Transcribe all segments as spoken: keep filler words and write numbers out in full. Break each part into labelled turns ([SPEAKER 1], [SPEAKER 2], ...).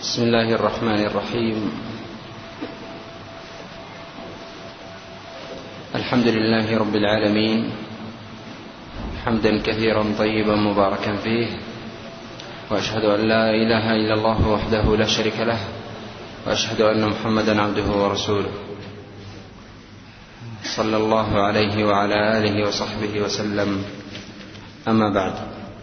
[SPEAKER 1] بسم الله الرحمن الرحيم. الحمد لله رب العالمين، حمدا كثيرا طيبا مباركا فيه، وأشهد أن لا إله إلا الله وحده لا شريك له، وأشهد أن محمدا عبده ورسوله، صلى الله عليه وعلى آله وصحبه وسلم. أما بعد،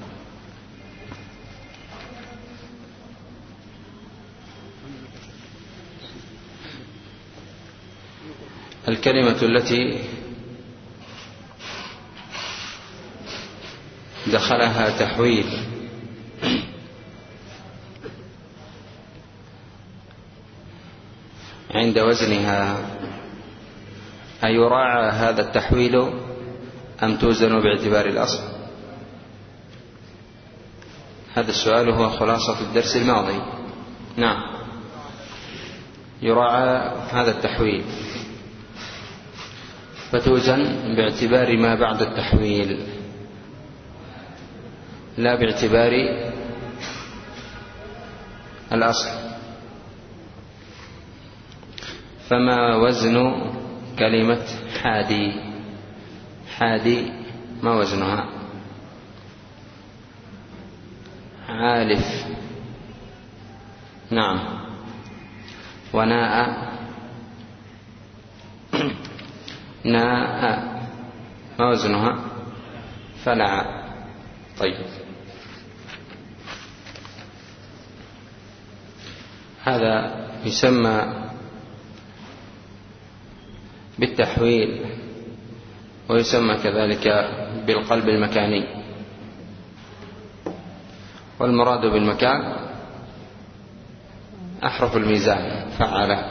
[SPEAKER 1] الكلمة التي دخلها تحويل عند وزنها أيراعى هذا التحويل أم توزن باعتبار الأصل؟ هذا السؤال هو خلاصة الدرس الماضي. نعم، يراعى هذا التحويل فتوزن باعتبار ما بعد التحويل لا باعتبار الأصل. فما وزن كلمة حادي؟ حادي ما وزنها؟ عالف، نعم. وناء، ناء ما وزنها؟ فلع. طيب، هذا يسمى بالتحويل، ويسمى كذلك بالقلب المكاني. والمراد بالمكان أحرف الميزان فعل.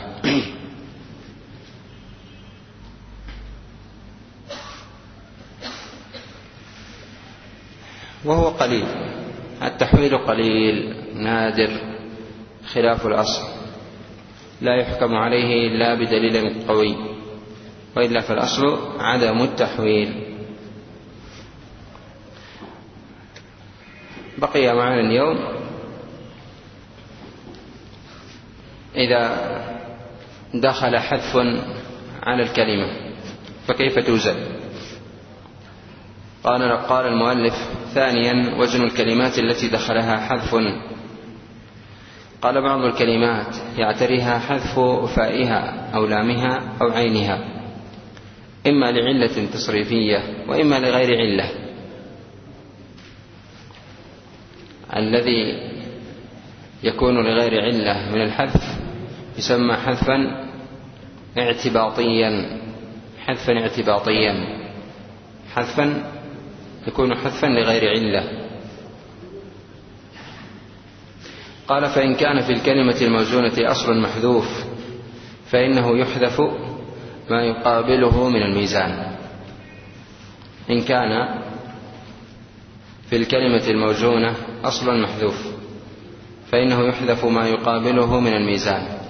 [SPEAKER 1] وهو قليل، التحويل قليل نادر خلاف الأصل، لا يحكم عليه إلا بدليل قوي، وإلا فالأصل عدم التحويل. بقي معنا اليوم إذا دخل حذف على الكلمة فكيف توزن؟ قال قال المؤلف: ثانيا، وزن الكلمات التي دخلها حذف. قال: بعض الكلمات يعتريها حذف فائها أو لامها أو عينها، إما لعلة تصريفية وإما لغير علة. الذي يكون لغير علة من الحذف يسمى حذفا اعتباطيا. حذفا اعتباطيا، حذفا يكون حذفا لغير علة. قال: فإن كان في الكلمة الموزونة أصل محذوف فإنه يحذف ما يقابله من الميزان. إن كان في الكلمة الموزونة أصل محذوف فإنه يحذف ما يقابله من الميزان.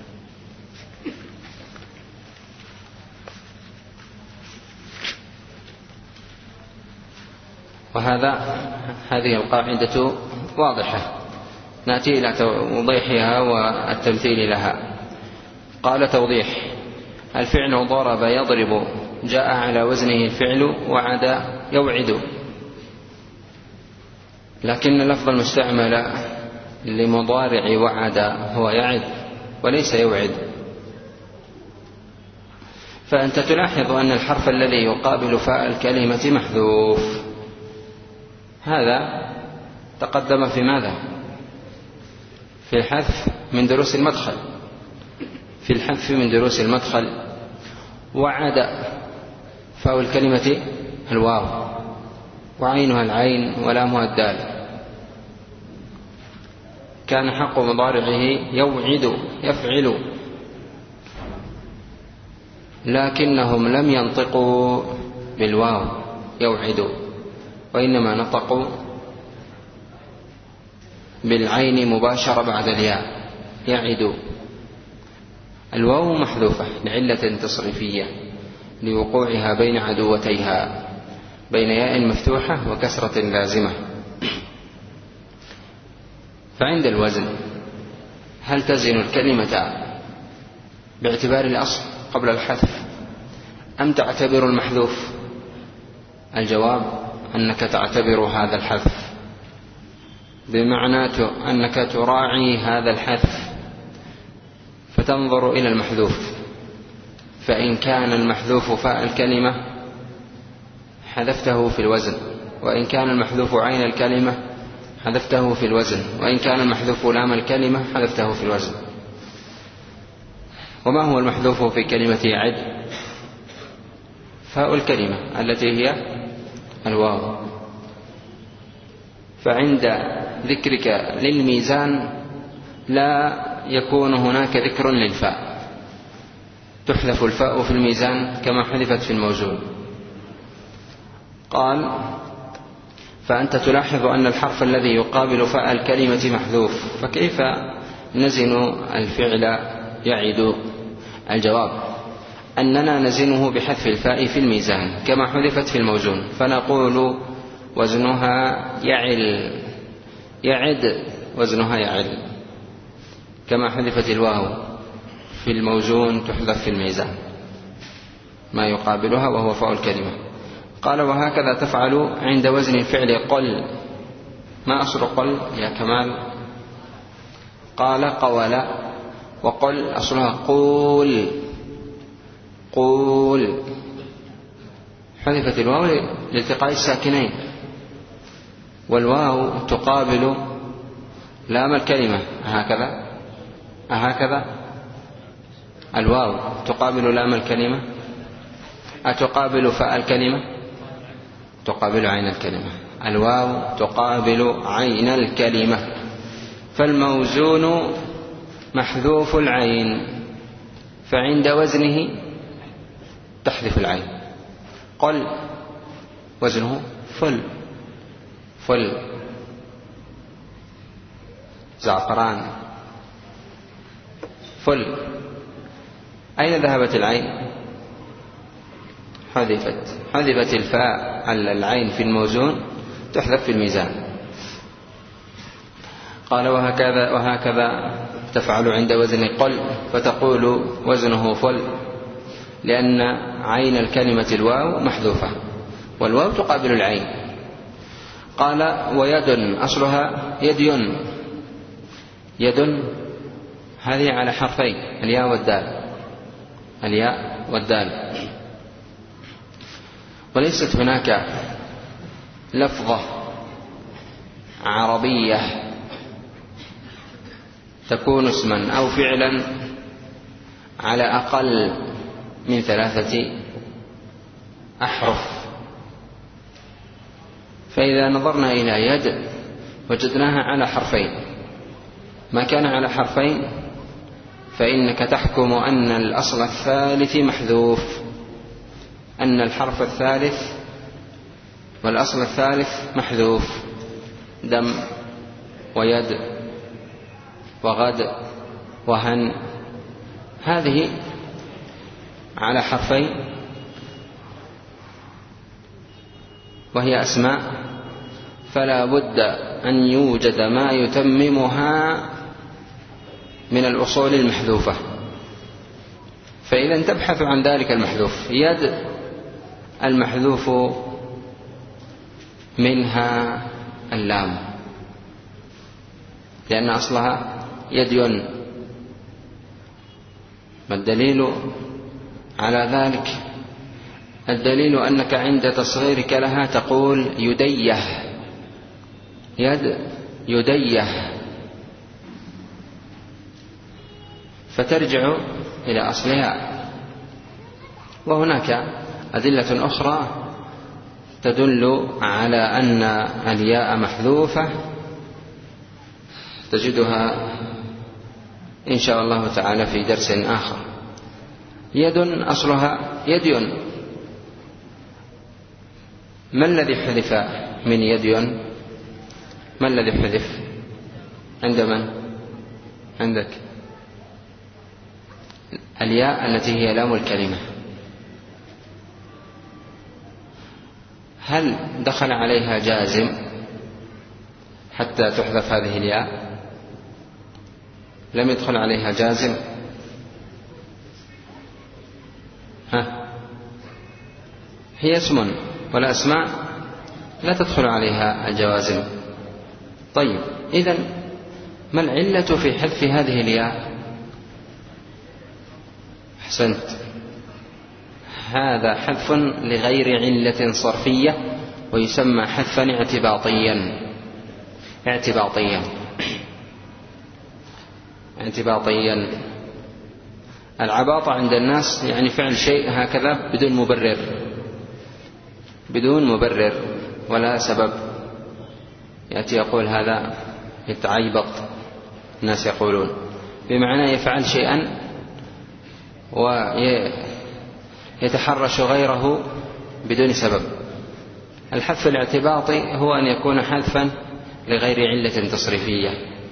[SPEAKER 1] وهذا هذه القاعدة واضحة، نأتي إلى توضيحها والتمثيل لها. قال: توضيح: الفعل ضرب يضرب جاء على وزنه الفعل وعد يوعد، لكن اللفظ المستعمل لمضارع وعد هو يعد وليس يوعد. فأنت تلاحظ أن الحرف الذي يقابل فاء الكلمة محذوف. هذا تقدم في ماذا؟ في الحذف من دروس المدخل. في الحذف من دروس المدخل وعد فاء الكلمة الواو، وعينها العين، ولامها الدال. كان حق مضارعه يوعد يفعل، لكنهم لم ينطقوا بالواو يوعد، وإنما نطقوا بالعين مباشرة بعد الياء يعد. الواو محذوفة لعلة تصريفية لوقوعها بين عدوتيها، بين ياء مفتوحة وكسرة لازمة. فعند الوزن هل تزن الكلمة باعتبار الأصل قبل الحذف أم تعتبر المحذوف؟ الجواب أنك تعتبر هذا الحذف، بمعنى أنك تراعي هذا الحذف فتنظر إلى المحذوف، فإن كان المحذوف فاء الكلمة حذفته في الوزن، وإن كان المحذوف عين الكلمة حذفته في الوزن، وإن كان المحذوف لام الكلمة حذفته في الوزن. وما هو المحذوف في كلمة يعد؟ فاء الكلمة التي هي الواو. فعند ذكرك للميزان لا يكون هناك ذكر للفاء، تحذف الفاء في الميزان كما حذفت في الموزون. قال: فأنت تلاحظ أن الحرف الذي يقابل فاء الكلمة محذوف، فكيف نزن الفعل يعد؟ الجواب: أننا نزنه بحذف الفاء في الميزان كما حذفت في الموزون، فنقول وزنها يعل، يعد وزنها يعل، كما حذفت الواو في الموزون تحذف في الميزان ما يقابلها وهو فاء الكلمة. قال: وهكذا تفعل عند وزن الفعل قل. ما أصل قل يا كمال؟ قال: قول، وقل أصلها قول، قول، حذفت الواو لالتقاء الساكنين، والواو تقابل لام الكلمة، هكذا هكذا الواو تقابل لام الكلمة، أتقابل فاء الكلمة؟ تقابل عين الكلمة. الواو تقابل عين الكلمة، فالموزون محذوف العين، فعند وزنه تحذف العين. قل وزنه فل، فل، زعفران، فل. أين ذهبت العين؟ حذفت، حذفت الفاء على العين في الموزون تحذف في الميزان. قال: وهكذا وهكذا تفعل عند وزن قل، فتقول وزنه فل، لأن عين الكلمة الواو محذوفة، والواو تقابل العين. قال: ويد أصلها يدين، يد هذه على حرفين، الياء والدال، الياء والدال، وليست هناك لفظة عربية تكون اسما أو فعلا على أقل من ثلاثة أحرف. فإذا نظرنا إلى يد وجدناها على حرفين، ما كان على حرفين فإنك تحكم أن الأصل الثالث محذوف، أن الحرف الثالث والأصل الثالث محذوف. دم ويد وغد وهن، هذه على حرفين وهي أسماء، فلا بد أن يوجد ما يتممها من الأصول المحذوفة. فإذا تبحث عن ذلك المحذوف. يد المحذوف منها اللام، لأن أصلها يدين. ما الدليل على ذلك؟ الدليل أنك عند تصغيرك لها تقول يديه، يد يديه، فترجع إلى أصلها. وهناك أدلة أخرى تدل على أن الياء محذوفة، تجدها إن شاء الله تعالى في درس آخر. يد أصلها يدين، ما الذي حذف من يدين؟ ما الذي حذف عند من؟ عندك الياء التي هي لام الكلمة. هل دخل عليها جازم حتى تحذف هذه الياء؟ لم يدخل عليها جازم؟ ها، هي اسم، والأسماء لا تدخل عليها الجوازم. طيب، إذن ما العلة في حذف هذه الياء؟ أحسنت، هذا حذف لغير علة صرفية، ويسمى حذفا اعتباطيا. اعتباطيا اعتباطيا العباطة عند الناس يعني فعل شيء هكذا بدون مبرر، بدون مبرر ولا سبب. يأتي يقول هذا يتعيبط، الناس يقولون، بمعنى يفعل شيئا ويتحرش غيره بدون سبب. الحذف الاعتباطي هو أن يكون حذفا لغير علة تصريفية.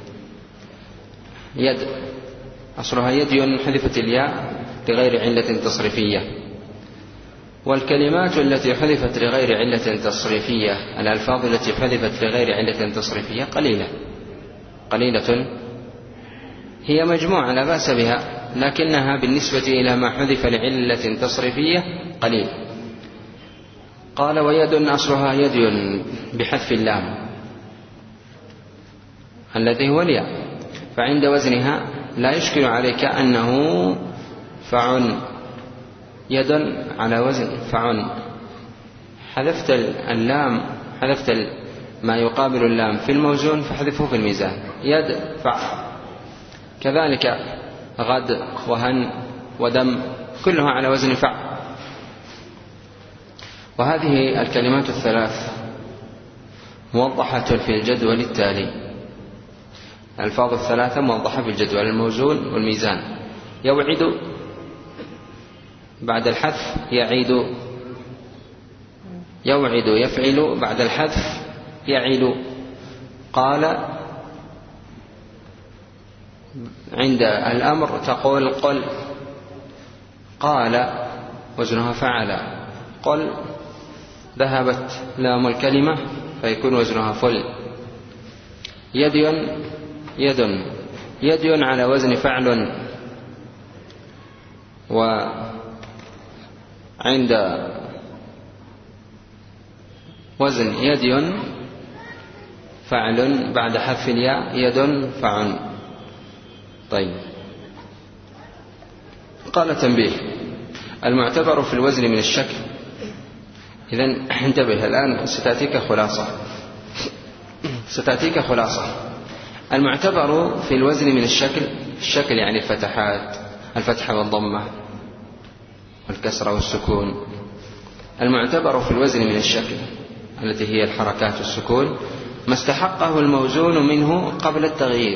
[SPEAKER 1] يد أصلها يد، حذفت الياء لغير علة تصريفية. والكلمات التي حذفت لغير علة تصريفية، الألفاظ التي حذفت لغير علة تصريفية قليلة قليلة هي مجموعة لا بأس بها، لكنها بالنسبة إلى ما حذف لعلة تصريفية قليل. قال ويد أصلها يد بحذف اللام الذي هو الياء، فعند وزنها لا يشكل عليك أنه فعن، يد على وزن فعن. حذفت اللام، حذفت ما يقابل اللام في الموزون فحذفه في الميزان، يد فع. كذلك غد وهن ودم كلها على وزن فع. وهذه الكلمات الثلاث موضحة في الجدول التالي. الألفاظ الثلاثة موضحة في الجدول، الموزون والميزان. يوعد بعد الحذف يعيد، يوعد يفعل بعد الحذف يعيد. قال عند الأمر تقول قل، قال وزنها فعل. قل ذهبت لام الكلمة فيكون وزنها فل. يد يد يد على وزن فعل، وعند وزن يد فعل بعد حذف الياء يد فعل. طيب، قال تنبيه: المعتبر في الوزن من الشكل. إذن انتبه الآن، ستأتيك خلاصة ستأتيك خلاصة المعتبر في الوزن من الشكل، الشكل يعني الفتحات، الفتحة والضمة والكسرة والسكون. المعتبر في الوزن من الشكل التي هي الحركات والسكون ما استحقه الموزون منه قبل التغيير.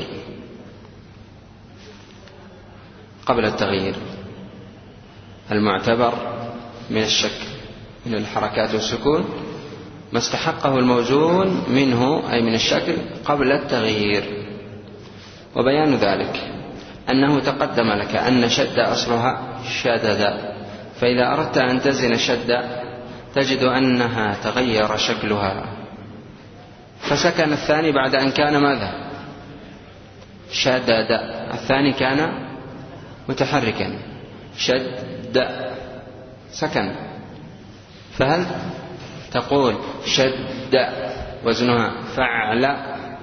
[SPEAKER 1] قبل التغيير المعتبر من الشكل من الحركات والسكون ما استحقه الموزون منه أي من الشكل قبل التغيير. وبيان ذلك أنه تقدم لك أن شد أصلها شدد، فإذا أردت أن تزن شد تجد أنها تغير شكلها، فسكن الثاني بعد أن كان ماذا؟ شدد. الثاني كان متحركا، شد سكن. فهل تقول شد وزنها فعل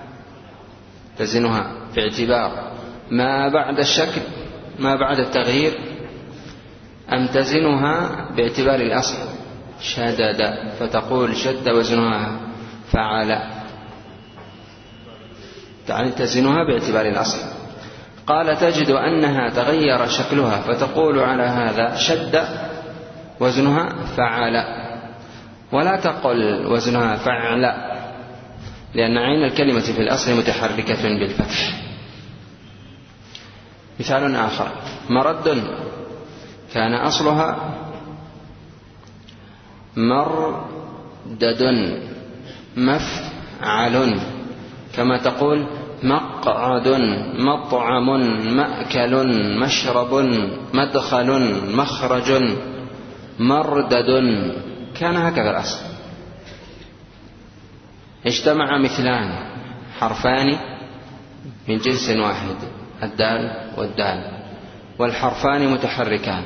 [SPEAKER 1] تزنها باعتبار ما بعد الشكل ما بعد التغيير، أم تزنها باعتبار الأصل شدد فتقول شد وزنها فعل؟ يعني تزنها باعتبار الأصل. قال تجد أنها تغير شكلها فتقول على هذا شد وزنها فعل، ولا تقل وزنها فعل، لأن عين الكلمة في الأصل متحركة بالفتح. مثال آخر: مرد كان أصلها مردد مفعل، كما تقول مقعد مطعم مأكل مشرب مدخل مخرج مردد. كان هكذا الأصل. اجتمع مثلان حرفان من جنس واحد، الدال والدال، والحرفان متحركان.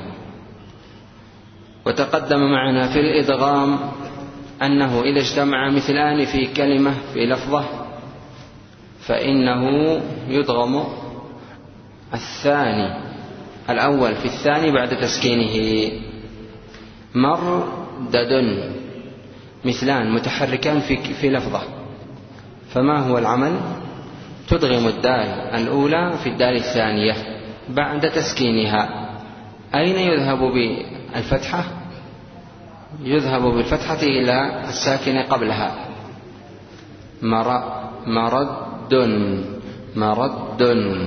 [SPEAKER 1] وتقدم معنا في الإدغام أنه إذا اجتمع مثلان في كلمة في لفظة فإنه يدغم الثاني الأول في الثاني بعد تسكينه. مردد مثلان متحركان في, في لفظة، فما هو العمل؟ تدغم الدال الأولى في الدال الثانية بعد تسكينها. أين يذهب بالفتحة؟ يذهب بالفتحة إلى الساكن قبلها. مرد مرد.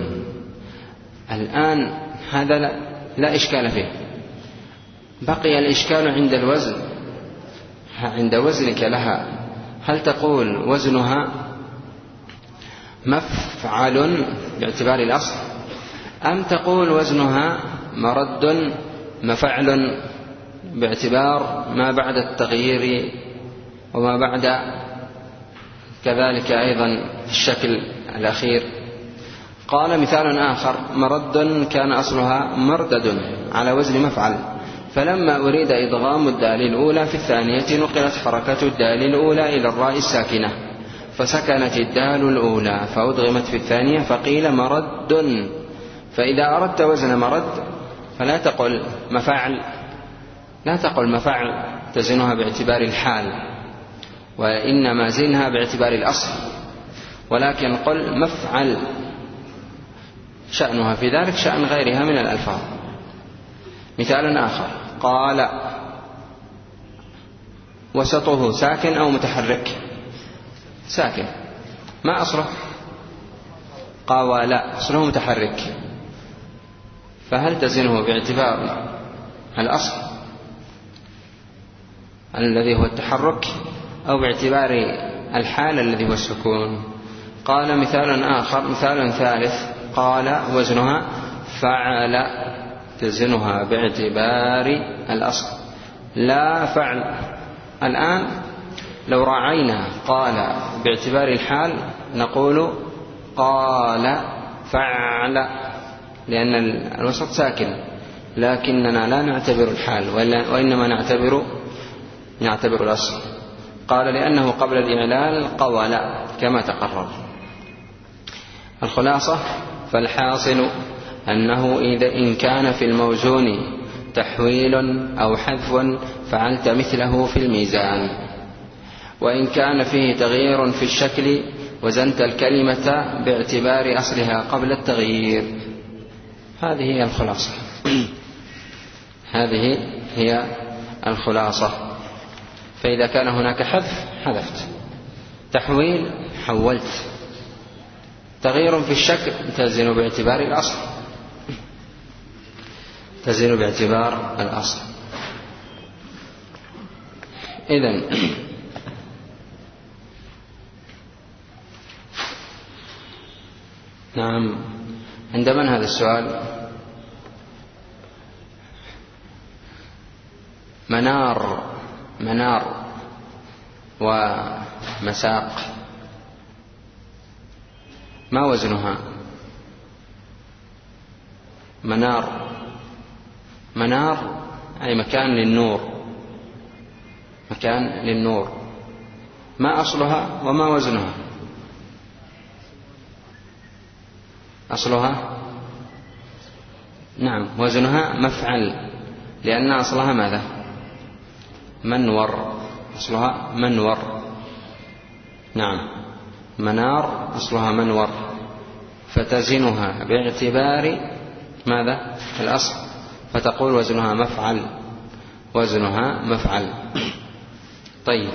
[SPEAKER 1] الآن هذا لا, لا إشكال فيه. بقي الإشكال عند الوزن، عند وزنك لها، هل تقول وزنها مفعل باعتبار الأصل، أم تقول وزنها مرد مفعل باعتبار ما بعد التغيير وما بعد كذلك أيضا الشكل الأخير؟ قال مثال آخر: مرد كان أصلها مردد على وزن مفعل، فلما أريد إدغام الدال الأولى في الثانية نقلت حركة الدال الأولى إلى الراء الساكنة فسكنت الدال الأولى فأدغمت في الثانية فقيل مرد. فإذا أردت وزن مرد فلا تقل مفعل، لا تقل مفعل تزنها باعتبار الحال، وإنما زنها باعتبار الأصل، ولكن قل مفعل، شأنها في ذلك شأن غيرها من الألفاظ. مثال آخر: قال وسطه ساكن أو متحرك؟ ساكن. ما أصله؟ قال لا، أصله متحرك، فهل تزنه باعتبار الأصل الذي هو التحرك أو باعتبار الحال الذي هو السكون؟ قال مثال آخر، مثال ثالث: قال وزنها فعل، تزنها باعتبار الأصل لا فعل. الآن لو راعينا قال باعتبار الحال نقول قال فعل، لأن الوسط ساكن، لكننا لا نعتبر الحال وإنما نعتبر نعتبر الأصل. قال لأنه قبل الإعلال قول كما تقرر. الخلاصة: فالحاصل أنه إذا إن كان في الموزون تحويل أو حذف فعلت مثله في الميزان، وإن كان فيه تغيير في الشكل وزنت الكلمة باعتبار أصلها قبل التغيير. هذه هي الخلاصة. هذه هي الخلاصة. فإذا كان هناك حذف حذفت، تحويل حولت، تغيير في الشكل تزن باعتبار الأصل، تزن باعتبار الأصل. إذن نعم، عند من هذا السؤال؟ منار منار ومساق، ما وزنها؟ منار منار أي مكان للنور، مكان للنور. ما أصلها وما وزنها؟ أصلها نعم وزنها مفعل، لأن أصلها ماذا؟ منور، أصلها منور. نعم، منار أصلها منور، فتزنها باعتبار ماذا؟ الأصل، فتقول وزنها مفعل، وزنها مفعل. طيب،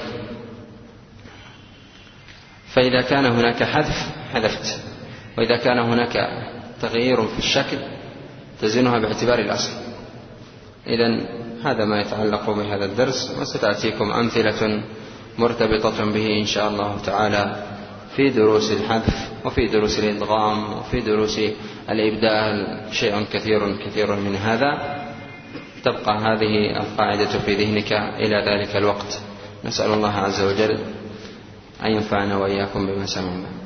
[SPEAKER 1] فإذا كان هناك حذف حذفت، وإذا كان هناك تغيير في الشكل تزنها باعتبار الأصل. إذن هذا ما يتعلق بهذا الدرس، وستأتيكم أمثلة مرتبطة به إن شاء الله تعالى في دروس الحذف وفي دروس الإدغام وفي دروس الإبدال، شيء كثير كثير من هذا. تبقى هذه القاعدة في ذهنك إلى ذلك الوقت. نسأل الله عز وجل أن ينفعنا وإياكم بما سمعنا.